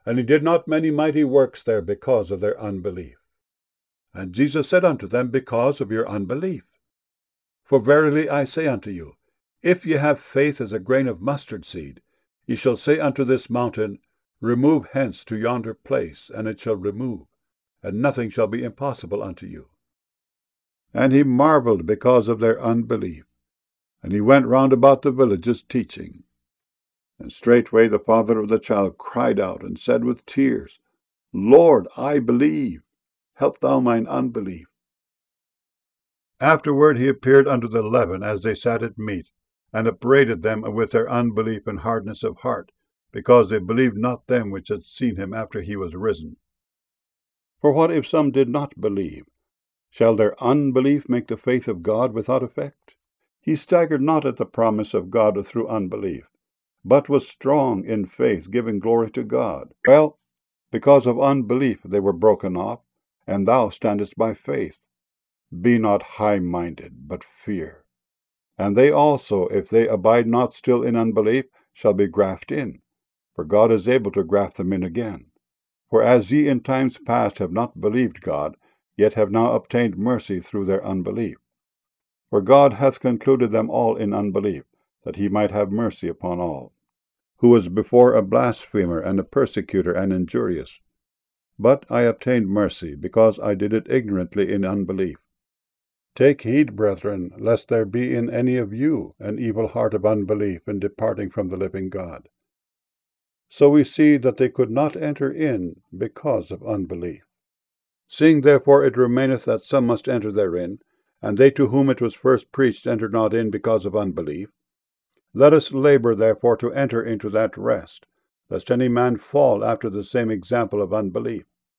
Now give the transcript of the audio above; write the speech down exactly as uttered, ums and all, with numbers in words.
And he did not many mighty works there because of their unbelief. And Jesus said unto them, Because of your unbelief. For verily I say unto you, if ye have faith as a grain of mustard seed, ye shall say unto this mountain, Remove hence to yonder place, and it shall remove, and nothing shall be impossible unto you. And he marveled because of their unbelief. And he went round about the villages teaching. And straightway the father of the child cried out, and said with tears, Lord, I believe, help thou mine unbelief. Afterward he appeared unto the eleven as they sat at meat, and upbraided them with their unbelief and hardness of heart, because they believed not them which had seen him after he was risen. For what if some did not believe? Shall their unbelief make the faith of God without effect? He staggered not at the promise of God through unbelief, but was strong in faith, giving glory to God. Well, because of unbelief they were broken off, and thou standest by faith. Be not high-minded, but fear. And they also, if they abide not still in unbelief, shall be grafted in, for God is able to graft them in again. For as ye in times past have not believed God, yet have now obtained mercy through their unbelief. For God hath concluded them all in unbelief, that he might have mercy upon all. Who was before a blasphemer, and a persecutor, and injurious. But I obtained mercy, because I did it ignorantly in unbelief. Take heed, brethren, lest there be in any of you an evil heart of unbelief in departing from the living God. So we see that they could not enter in because of unbelief. Seeing therefore it remaineth that some must enter therein, and they to whom it was first preached entered not in because of unbelief, let us labor therefore to enter into that rest, lest any man fall after the same example of unbelief.